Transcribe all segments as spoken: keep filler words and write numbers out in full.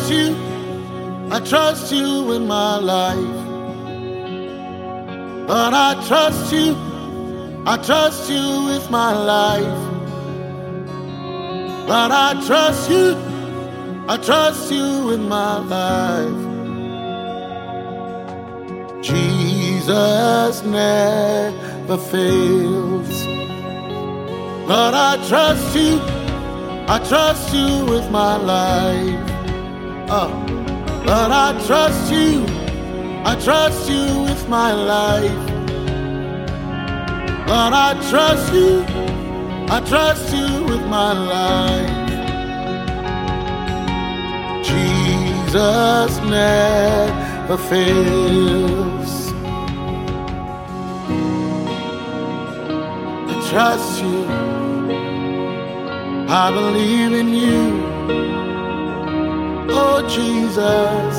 trust you, I trust you with my life. Lord, I trust you, I trust you with my life. Lord, I trust you, I trust you with my life. Jesus never fails. Lord, I trust you, I trust you with my life. Oh, Lord, I trust you, I trust you with my life. Lord, I trust you, I trust you with my life. Jesus never fails. I trust you, I believe in you. Oh, Jesus.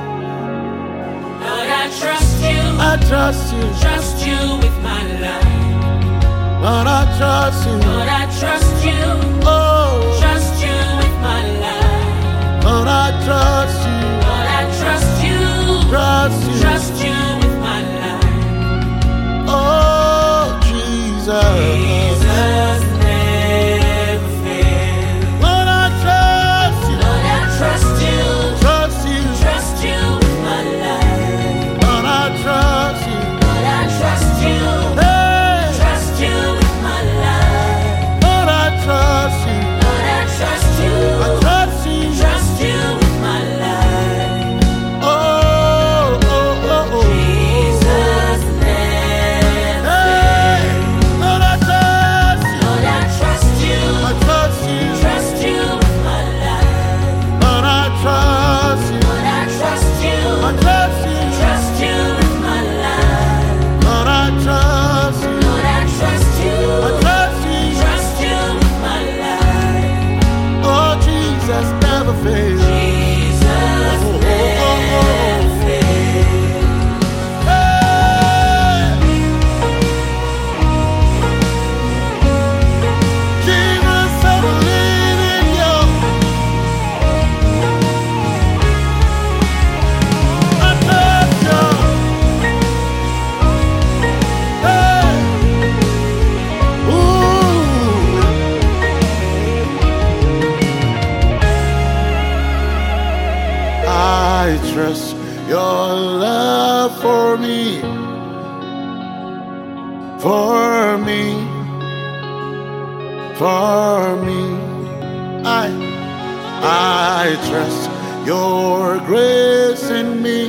Lord, I trust you. I trust you. Trust you with my life. Lord, I trust you. Lord, I trust you. Oh, Trust you with my life. Lord, I trust you. Lord, I trust you. Trust you. Trust you with my life. Oh, Jesus. Jesus never fails. Lord, I trust you. Lord, I trust you. Trust you. Trust you with my life. Lord, I trust you. Lord, I trust you. Hey, Trust you with my life. Lord, I trust you. Lord, I trust you. I trust you. Trust you with my life. Oh, oh, oh, oh. Jesus never Hey, fails. Lord, I trust you. Lord, I trust you. I trust you. Trust you with my life. Lord, I trust you. Lord, I trust you. I trust you. Trust you with my life. Lord, I trust you. Lord, I trust you. I trust you. Trust you with my life. Oh, Jesus never fails. Jesus Oh, oh, never oh. fails. Hey, Jesus, I believe in you. I trust you. Hey, ooh. I trust your love for me, for me, for me. I, I trust your grace in me,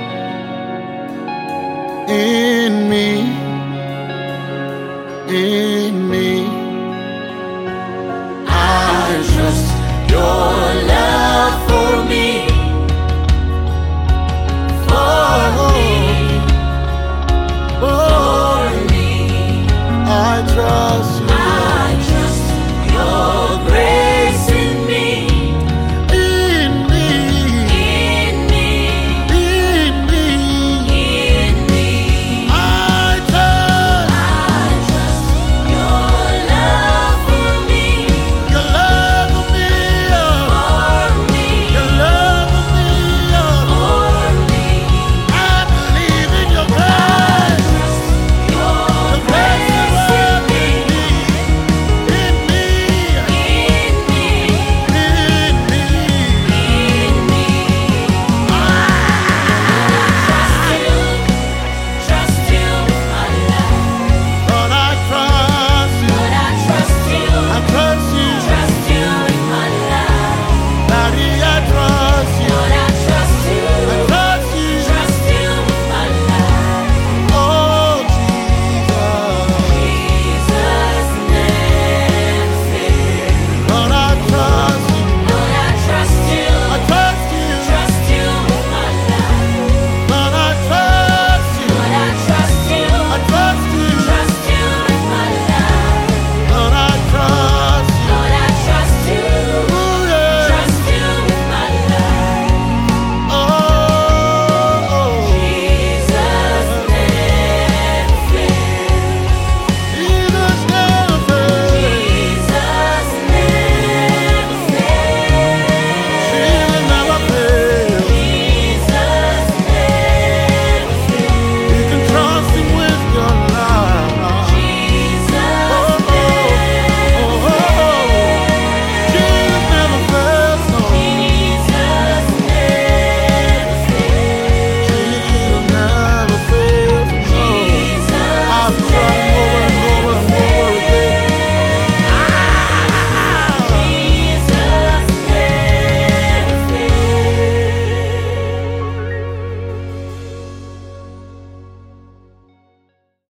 in me, in